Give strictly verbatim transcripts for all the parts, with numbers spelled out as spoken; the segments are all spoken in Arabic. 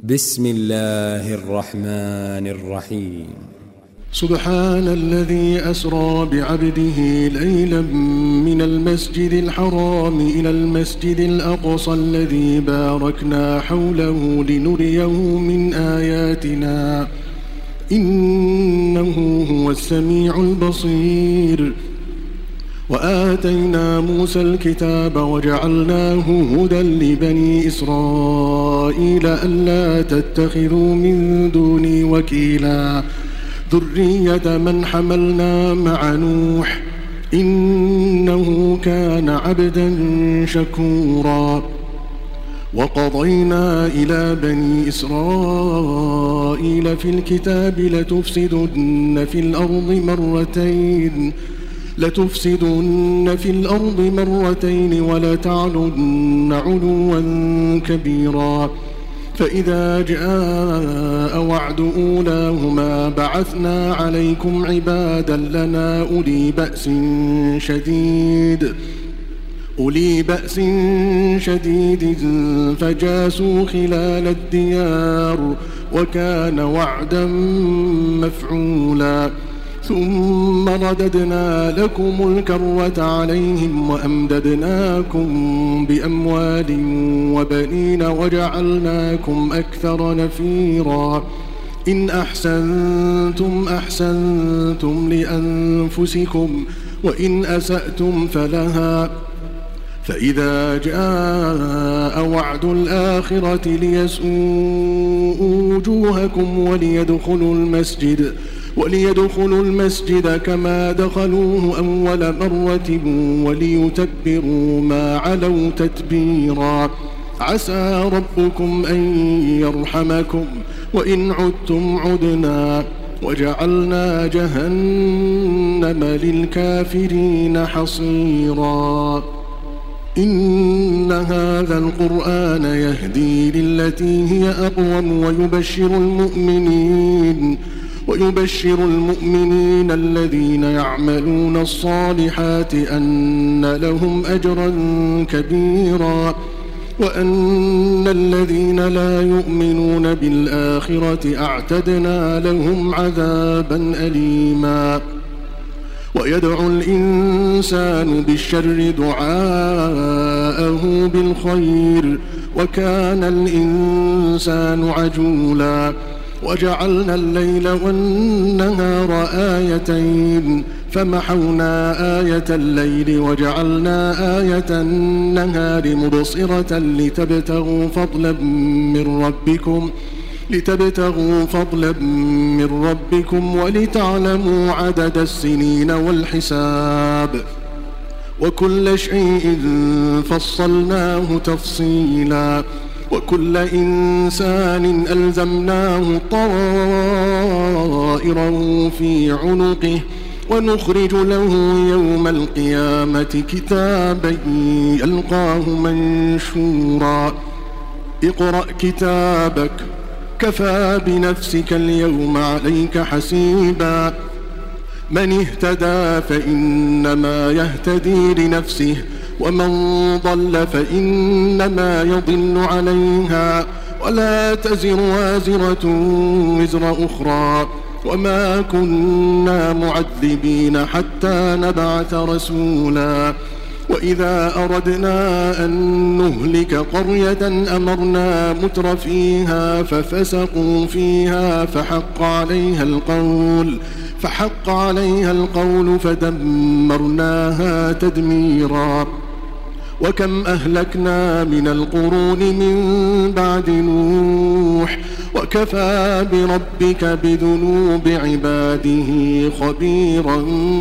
بسم الله الرحمن الرحيم. سبحان الذي أسرى بعبده ليلا من المسجد الحرام إلى المسجد الأقصى الذي باركنا حوله لنريه من آياتنا إنه هو السميع البصير. وآتينا موسى الكتاب وجعلناه هدى لبني إسرائيل ألا تتخذوا من دوني وكيلا ذرية من حملنا مع نوح إنه كان عبدا شكورا. وقضينا إلى بني إسرائيل في الكتاب لتفسدن في الأرض مرتين لتفسدن في الأرض مرتين ولتعلن علوا كبيرا. فإذا جاء وعد أولاهما بعثنا عليكم عبادا لنا أولي بأس شديد أولي بأس شديد فجاسوا خلال الديار وكان وعدا مفعولا. ثم رددنا لكم الكرة عليهم وأمددناكم بأموال وبنين وجعلناكم أكثر نفيرا. إن أحسنتم أحسنتم لأنفسكم وإن أسأتم فلها. فإذا جاء وعد الآخرة ليسوءوا وجوهكم وليدخلوا المسجد وليدخلوا المسجد كما دخلوه أول مرة وليتبروا ما علوا تتبيرا. عسى ربكم أن يرحمكم وإن عدتم عدنا وجعلنا جهنم للكافرين حصيرا. إن هذا القرآن يهدي للتي هي أقوم ويبشر المؤمنين ويبشر المؤمنين الذين يعملون الصالحات أن لهم أجرا كبيرا وأن الذين لا يؤمنون بالآخرة أعتدنا لهم عذابا أليما. ويدعو الإنسان بالشر دعاءه بالخير وكان الإنسان عجولا. وجعلنا الليل والنهار آيتين فمحونا آية الليل وجعلنا آية النهار مبصرة لتبتغوا فضلا من ربكم لتبتغوا فضلا من ربكم ولتعلموا عدد السنين والحساب وكل شيء فصلناه تفصيلا. وكل إنسان ألزمناه طائره في عنقه ونخرج له يوم القيامة كتابا يلقاه منشورا. اقرأ كتابك كفى بنفسك اليوم عليك حسيبا. من اهتدى فإنما يهتدي لنفسه ومن ضل فإنما يضل عليها ولا تزر وازرة وزر أخرى وما كنا معذبين حتى نبعث رسولا. وإذا أردنا أن نهلك قرية أمرنا متر فيها ففسقوا فيها فحق عليها القول فحق عليها القول فدمرناها تدميرا. وكم أهلكنا من القرون من بعد نوح وكفى بربك بذنوب عباده خبيرا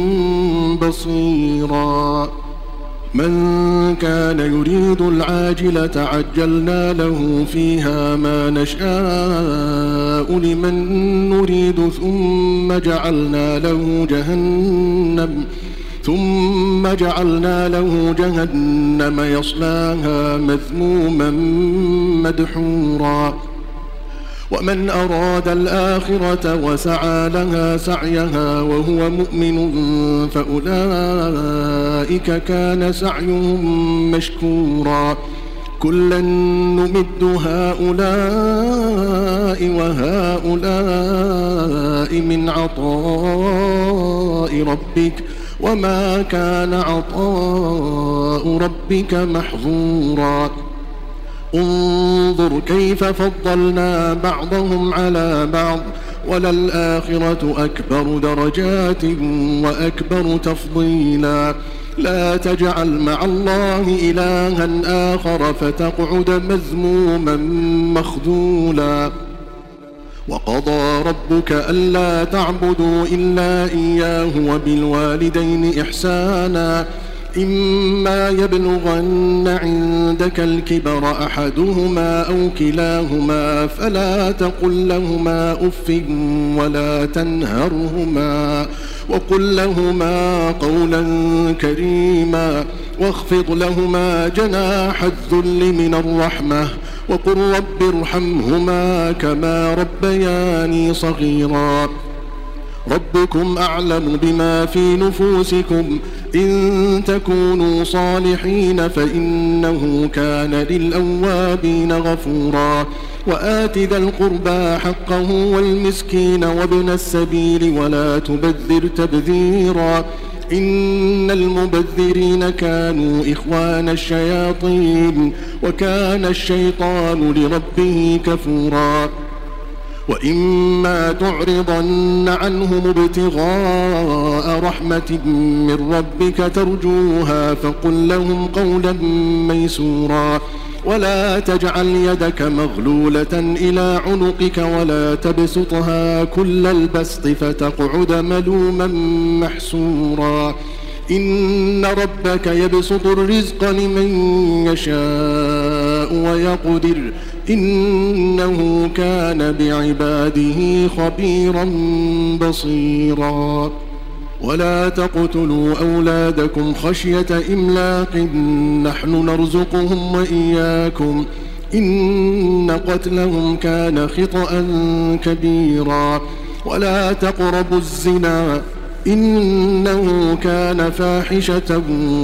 بصيرا. من كان يريد العاجلة عجلنا له فيها ما نشاء لمن نريد ثم جعلنا له جهنم ثم جعلنا له جهنم يصلاها مذموما مدحورا. ومن أراد الآخرة وسعى لها سعيها وهو مؤمن فأولئك كان سعيهم مشكورا. كلا نمد هؤلاء هؤلاء من عطاء ربك وما كان عطاء ربك محظورا انظر كيف فضلنا بعضهم على بعض وللآخرة أكبر درجات وأكبر تفضيلا لا تجعل مع الله إلها آخر فتقعد مذموما مخذولا وقضى ربك ألا تعبدوا إلا إياه وبالوالدين إحسانا إما يبلغن عندك الكبر أحدهما أو كلاهما فلا تقل لهما أف ولا تنهرهما وقل لهما قولا كريما واخفض لهما جناح الذل من الرحمة وقل رب ارحمهما كما ربياني صغيرا ربكم أعلم بما في نفوسكم إن تكونوا صالحين فإنه كان للأوابين غفورا وآت ذا القربى حقه والمسكين وابن السبيل ولا تبذر تبذيرا إن المبذرين كانوا إخوان الشياطين وكان الشيطان لربه كفورا وإما تعرضن عنهم ابتغاء رحمة من ربك ترجوها فقل لهم قولا ميسورا ولا تجعل يدك مغلولة إلى عنقك ولا تبسطها كل البسط فتقعد ملوما محسورا إن ربك يبسط الرزق لمن يشاء ويقدر إنه كان بعباده خبيرا بصيرا ولا تقتلوا أولادكم خشية إملاق نحن نرزقهم وإياكم إن قتلهم كان خطأ كبيرا ولا تقربوا الزنا إنه كان فاحشة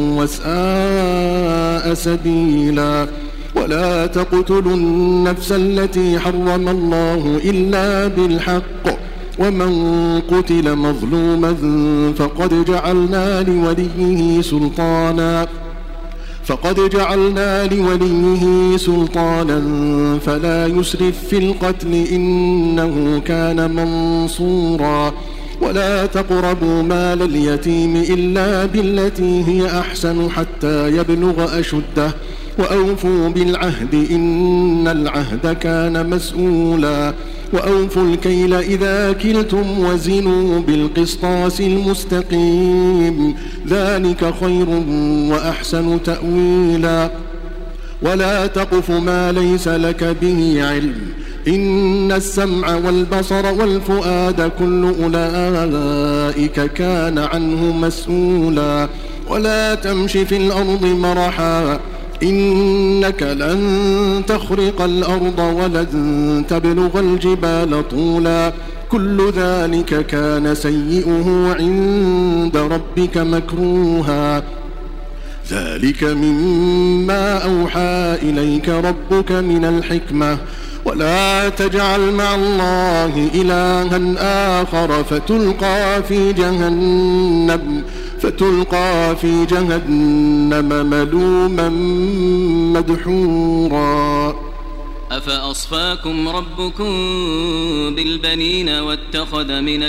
وساء سبيلا ولا تقتلوا النفس التي حرم الله إلا بالحق ومن قتل مظلوما فقد جعلنا لوليه سلطانا فقد جعلنا لوليه سلطانا فلا يسرف في القتل إنه كان منصورا ولا تقربوا مال اليتيم إلا بالتي هي أحسن حتى يبلغ أشده وأوفوا بالعهد إن العهد كان مسؤولا وأوفوا الكيل إذا كلتم وزنوا بالقسطاس المستقيم ذلك خير وأحسن تأويلا ولا تقف ما ليس لك به علم إن السمع والبصر والفؤاد كل أولئك كان عنه مسؤولا ولا تمش في الأرض مرحا إنك لن تخرق الأرض ولن تبلغ الجبال طولا كل ذلك كان سيئه عند ربك مكروها ذلك مما أوحى إليك ربك من الحكمة ولا تجعل مع الله إلها آخر فتلقى في جهنم فتلقى في جهنم ملوما مدحورا أفأصفاكم ربكم بالبنين واتخذ من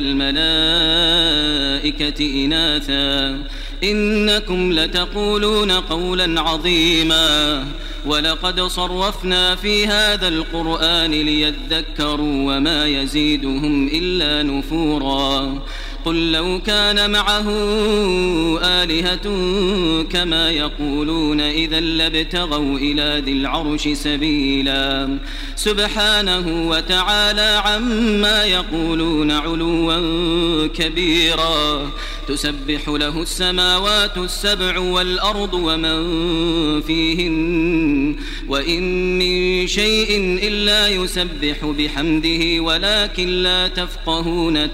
الملائكة إناثا إنكم لتقولون قولا عظيما ولقد صرفنا في هذا القرآن ليذكروا وما يزيدهم إلا نفورا قل لو كان معه آلهة كما يقولون إذا لابتغوا إلى ذي العرش سبيلا سبحانه وتعالى عما يقولون علوا كبيرا تسبح له السماوات السبع والأرض ومن فيهن وإن من شيء إلا يسبح بحمده ولكن لا تفقهون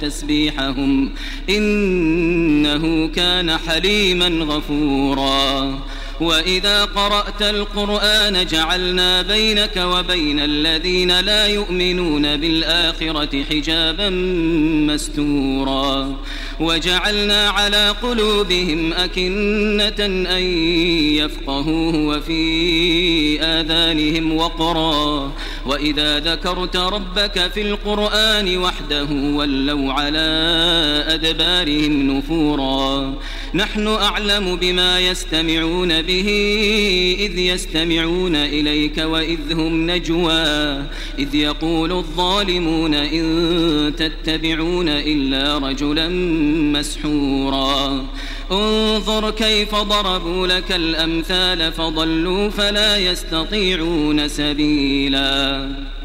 تسبيحهم إنه كان حليما غفورا وإذا قرأت القرآن جعلنا بينك وبين الذين لا يؤمنون بالآخرة حجابا مستورا وجعلنا على قلوبهم أكنة أن يفقهوه وفي آذانهم وقرا وإذا ذكرت ربك في القرآن وحده ولوا على أدبارهم نفورا نحن أعلم بما يستمعون به إذ يستمعون إليك وإذ هم نجوى إذ يقول الظالمون إن تتبعون إلا رجلا مسحورا انظر كيف ضربوا لك الأمثال فضلوا فلا يستطيعون سبيلا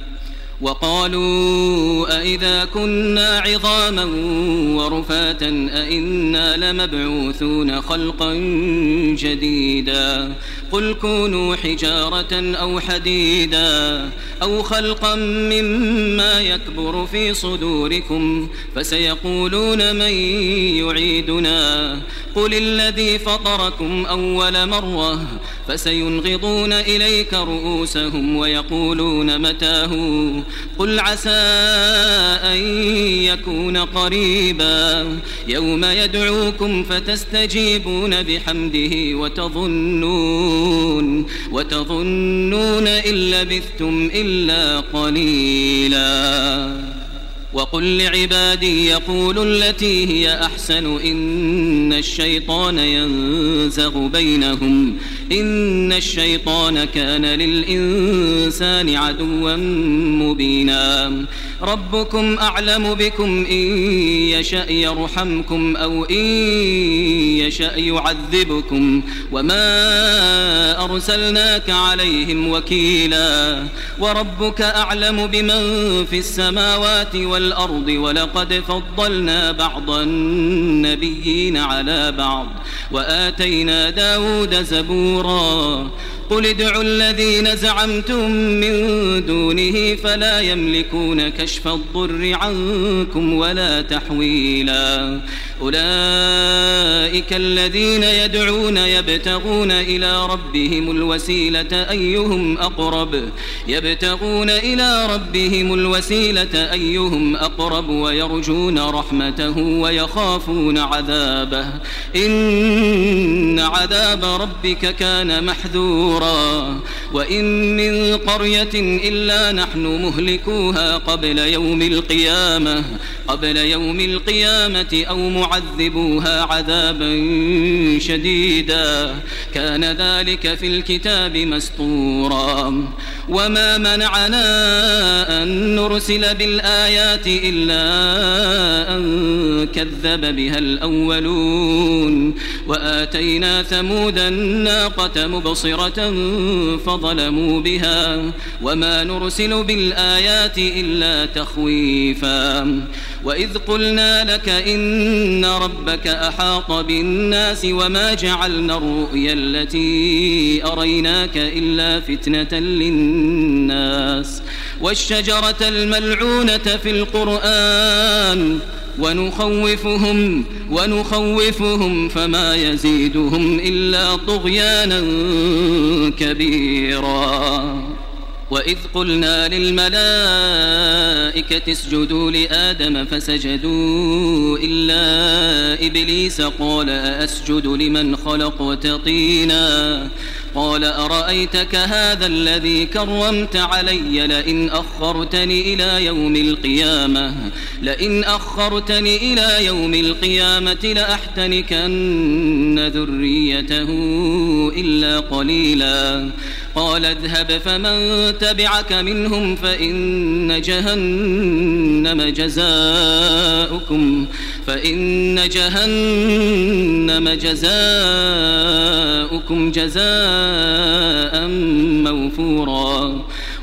وقالوا أئذا كنا عظاما ورفاتا أئنا لمبعوثون خلقا جديدا قل كونوا حجارة أو حديدا أو خلقا مما يكبر في صدوركم فسيقولون من يعيدنا قل الذي فطركم أول مرة فسينغضون إليك رؤوسهم ويقولون متاه قل عسى أن يكون قريبا يوم يدعوكم فتستجيبون بحمده وتظنون وتظنون إن لبثتم إلا قليلا وقل لعبادي يقولوا التي هي أحسن إن الشيطان ينزغ بينهم إن الشيطان كان للإنسان عدوا مبينا ربكم أعلم بكم إن يشأ يرحمكم أو إن يشأ يعذبكم وما أرسلناك عليهم وكيلا وربك أعلم بمن في السماوات والأرض ولقد فضلنا بعض النبيين على بعض وآتينا داود زبورا قل ادعوا الذين زعمتم من دونه فلا يملكون كشف الضر عنكم ولا تحويلا أولئك الذين يدعون يبتغون إلى ربهم الوسيلة أيهم أقرب يبتغون إلى ربهم الوسيلة أيهم أقرب ويرجون رحمته ويخافون عذابه إن عذاب ربك كان محذورا وإن من قرية إلا نحن مهلكوها قبل يوم القيامة قبل يوم القيامة أو معذبوها عذابا شديدا كان ذلك في الكتاب مسطورا وما منعنا أن نرسل بالآيات إلا أن كذب بها الأولون وآتينا ثمود الناقة مبصرة فظلموا بها وما نرسل بالآيات إلا تخويفا وإذ قلنا لك إن ربك أحاط بالناس وما جعلنا الرؤيا التي أريناك إلا فتنة للناس والشجرة الملعونة في القرآن ونخوفهم ونخوفهم فما يزيدهم إلا طغيانا كبيرا وإذ قلنا للملائكة اسجدوا لآدم فسجدوا إلا إبليس قال أسجد لمن خلقت طينا قال أرأيتك هذا الذي كرمت علي لئن أخرتني إلى يوم القيامة لئن أخرتني إلى يوم القيامة لأحتنكن ذريته إلا قليلا قال اذهب فمن تبعك منهم فإن جهنم جزاؤكم فإن جهنم جزاؤكم جزاء موفورا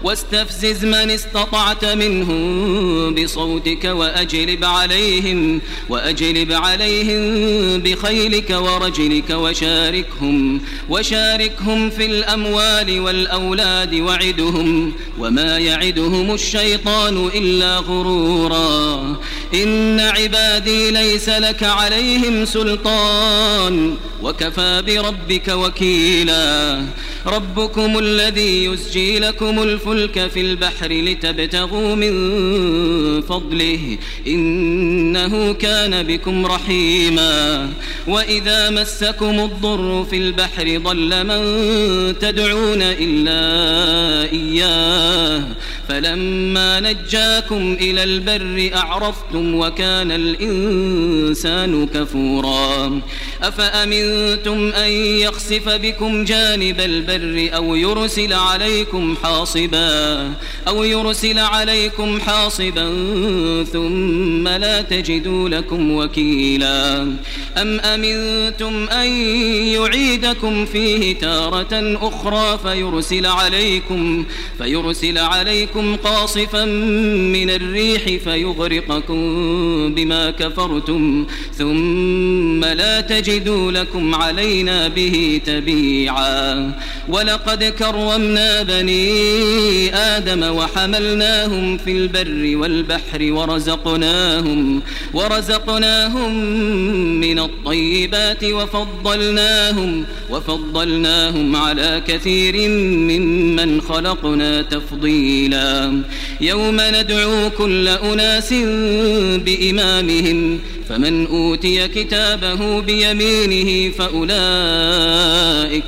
واستفزز من استطعت منهم بصوتك وأجلب عليهم وأجلب عليهم بخيلك ورجلك وشاركهم وشاركهم في الأموال والأولاد وعدهم وما يعدهم الشيطان إلا غرورا إن عبادي ليس لك عليهم سلطان وكفى بربك وكيلا ربكم الذي يسجي لكم الفلك في البحر لتبتغوا من فضله إنه كان بكم رحيما وإذا مسكم الضر في البحر ضل من تدعون إلا إياه فلما نجاكم إلى البر أعرفتم وكان الإنسان كفورا أفأمنتم أن يخسف بكم جانب البر أو يرسل عليكم حاصبا أو يرسل عليكم حاصبا ثم لا تجدوا لكم وكيلا أم أمنتم أن يعيدكم فيه تارة أخرى فيرسل عليكم فيرسل عليكم قاصفا من الريح فيغرقكم بما كفرتم ثم لا تجدوا لكم علينا به تبيعا ولقد كرمنا بني آدم وحملناهم في البر والبحر ورزقناهم ورزقناهم من الطيبات وفضلناهم وفضلناهم على كثير ممن خلقنا تفضيلا يوم ندعو كل أناس بإمامهم فمن أوتي كتابه بيمينه فأولئك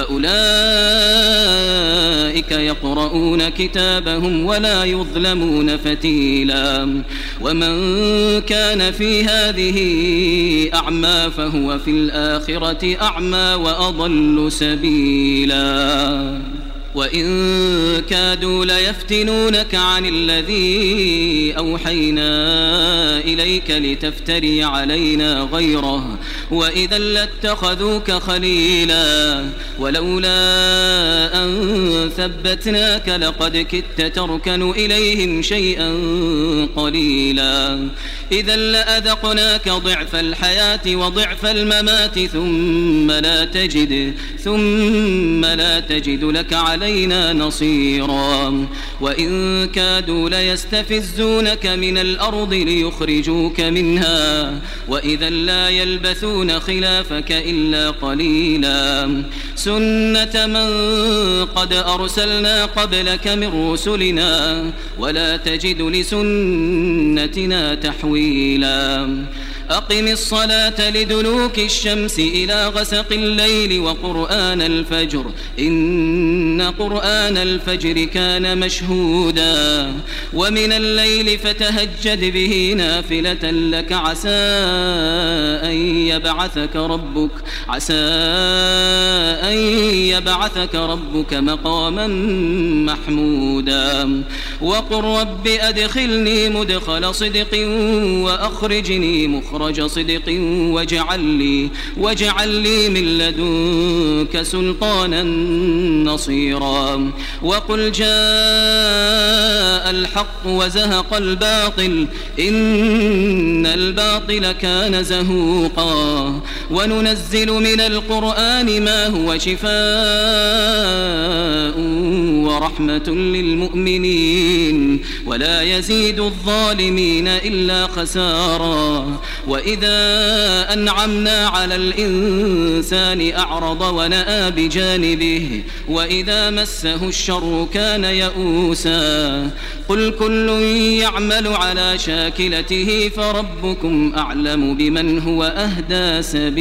فأولئك يقرؤون كتابهم ولا يظلمون فتيلا ومن كان في هذه أعمى فهو في الآخرة أعمى وأضل سبيلا وإن كادوا ليفتنونك عن الذي أوحينا إليك لتفتري علينا غيره وإذا لاتخذوك خليلا ولولا أن ثبتناك لقد كدت تركن إليهم شيئا قليلا إذا لأذقناك ضعف الحياة وضعف الممات ثم لا تجد ثم لا تجد لك علينا نصيرا وإن كادوا ليستفزونك من الأرض ليخرجوك منها وإذا لا يلبثون خلافك إلا قليلا سنة من قد أرسلنا قبلك من رسلنا ولا تجد لسنتنا تحويلا أقم الصلاة لدلوك الشمس إلى غسق الليل وقرآن الفجر إن قرآن الفجر كان مشهودا ومن الليل فتهجد به نافلة لك عسى أن يبعثك ربك عسى أن يبعثك ربك مقاما محمودا وقل رب أدخلني مدخل صدق وأخرجني مخرج صدق واجعل لي واجعل لي من لدنك سلطانا نصيرا وقل جاء الحق وزهق الباطل إن الباطل كان زهوقا وننزل من القرآن ما هو شفاء ورحمة للمؤمنين ولا يزيد الظالمين إلا خسارا وإذا أنعمنا على الإنسان أعرض ونأى بجانبه وإذا مسه الشر كان يئوسا قل كل يعمل على شاكلته فربكم أعلم بمن هو أهدى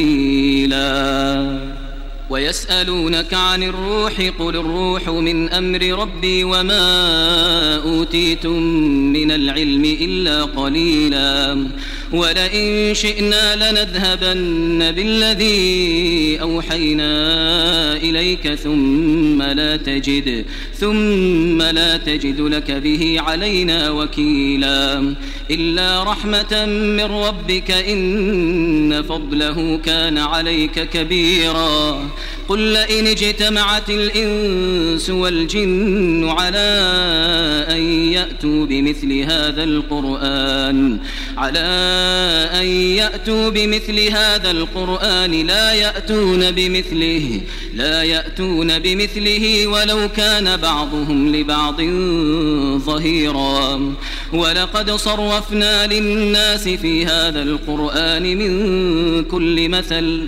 سبيلا ويسألونك عن الروح قل الروح من أمر ربي وما أوتيتم من العلم إلا قليلا ولئن شئنا لنذهبن بالذي أوحينا إليك ثم لا تجد ثم لا تجد لك به علينا وكيلا إلا رحمة من ربك إن فضله كان عليك كبيرا قل لئن اجتمعت الإنس والجن على أن يأتوا بمثل هذا القرآن على أن يأتوا بمثل هذا القرآن لا يأتون بمثله لا يأتون بمثله ولو كان بعضهم لبعض ظهيرا ولقد صرفنا للناس في هذا القرآن من كل مثل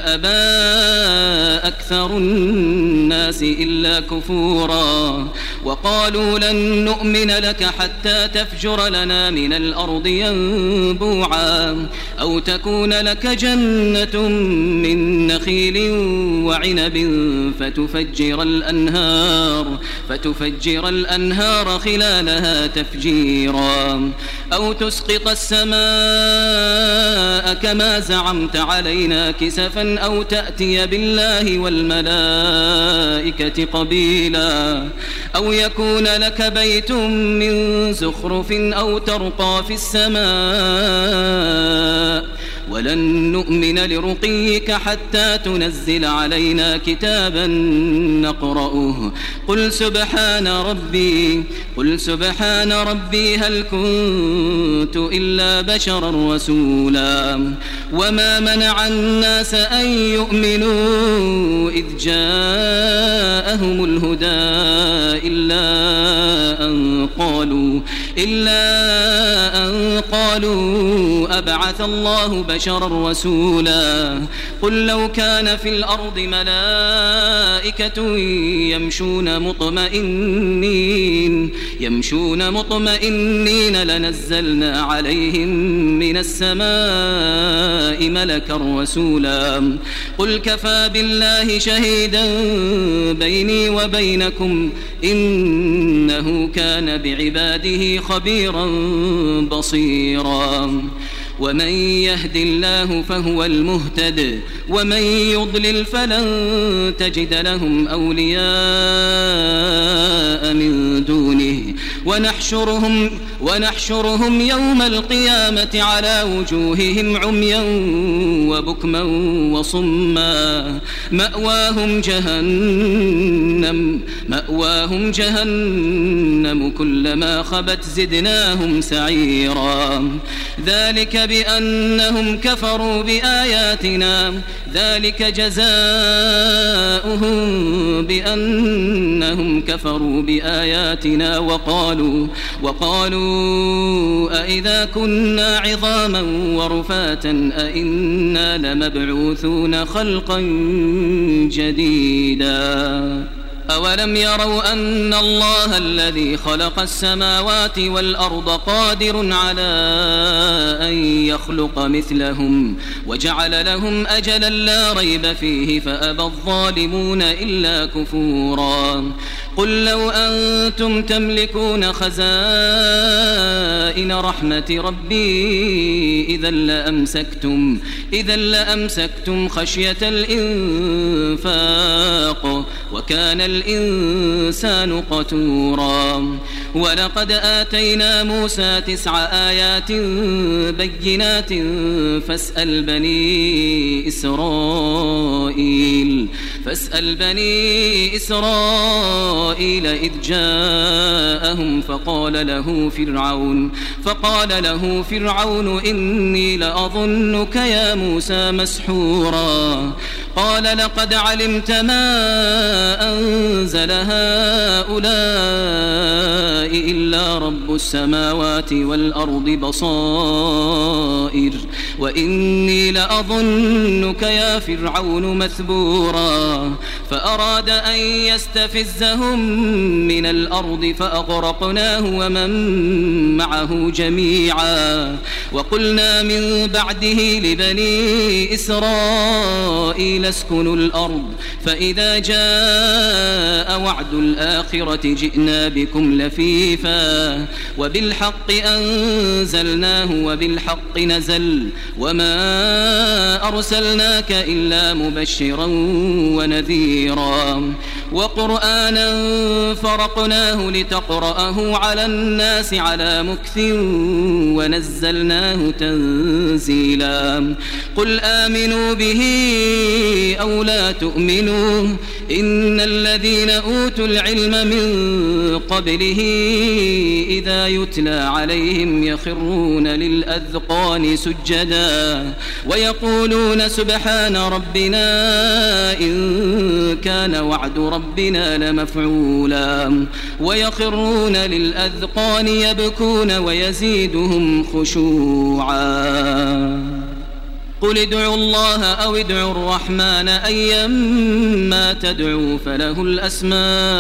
فأبى أكثر الناس إلا كفورا وقالوا لن نؤمن لك حتى تفجر لنا من الأرض ينبوعا أو تكون لك جنة من نخيل وعنب فتفجر الأنهار فتفجر الأنهار خلالها تفجيرا أو تسقط السماء كما زعمت علينا كسفا أو تأتي بالله والملائكة قبيلا أو يكون لك بيت من زخرف أو ترقى في السماء ولن نؤمن لرقيك حتى تنزل علينا كتابا نقرأه قل سبحان ربي قل سبحان ربي هل كنت إلا بشرا رسولا وما منع الناس أن يؤمنوا إذ جاءهم الهدى إلا أن قالوا إلا أن قالوا أبعث الله بشرا رسولا قل لو كان في الأرض ملائكة يمشون مطمئنين يمشون مطمئنين لنزلنا عليهم من السماء ملكا رسولا قل كفى بالله شهيدا بيني وبينكم إنه كان بعباده خبيرا بصيرا ومن يهد الله فهو المهتد ومن يضلل فلن تجد لهم أولياء من دونه ونحشرهم, ونحشرهم يوم القيامة على وجوههم عميا وبكما وصما مأواهم جهنم مأواهم جهنم كلما خبت زدناهم سعيرا ذلك بأنهم كفروا بآياتنا ذلك جزاؤهم بأنهم كفروا بآياتنا وقالوا وقالوا أئذا كنا عظاما ورفاتا أئنا لمبعوثون خلقا جديدا أولم يروا أن الله الذي خلق السماوات والأرض قادر على أن يخلق مثلهم وجعل لهم أجلا لا ريب فيه فأبى الظالمون إلا كفورا قل لو أنتم تملكون خزائن رحمة ربي إذا لأمسكتم إذا لأمسكتم خشية الإنفاق وكان الإنسان قتورا ولقد آتينا موسى تسع آيات بينات فاسأل بني إسرائيل فاسأل بني إسرائيل إذ جاءهم فقال له فرعون فقال له فرعون إني لأظنك يا موسى مسحورا قال لقد علمت ما أنزل هؤلاء إلا رب السماوات والأرض بصائر وإني لأظنك يا فرعون مثبورا فأراد أن يستفزهم من الأرض فأغرقناه ومن معه جميعا وقلنا من بعده لبني إسرائيل اسكنوا الأرض فإذا جاء وعد الآخرة جئنا بكم لفيفا وبالحق أنزلناه وبالحق نزل وما أرسلناك إلا مبشرا ونذيرا وقرآنا فرقناه لتقرأه على الناس على مكث ونزلناه تنزيلا قل آمنوا به أو لا تؤمنوا إن الذين أوتوا العلم من قبله إذا يتلى عليهم يخرون للأذقان سجدا ويقولون سبحان ربنا إن كان وعد ربنا لمفعولا ويخرون للأذقان يبكون ويزيدهم خشوعا قل ادعوا الله أو ادعوا الرحمن أيما تدعوا فله الأسماء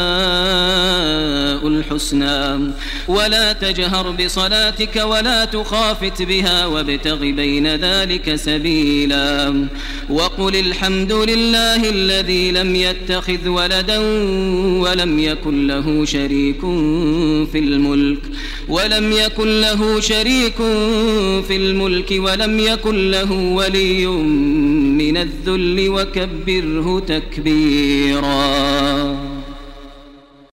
الحسنى ولا تجهر بصلاتك ولا تخافت بها وابتغ بين ذلك سبيلا وقل الحمد لله الذي لم يتخذ ولدا ولم يكن له شريك في الملك ولم يكن له شريك في الملك ولم يكن له ولي من الذل وكبره تكبيرا.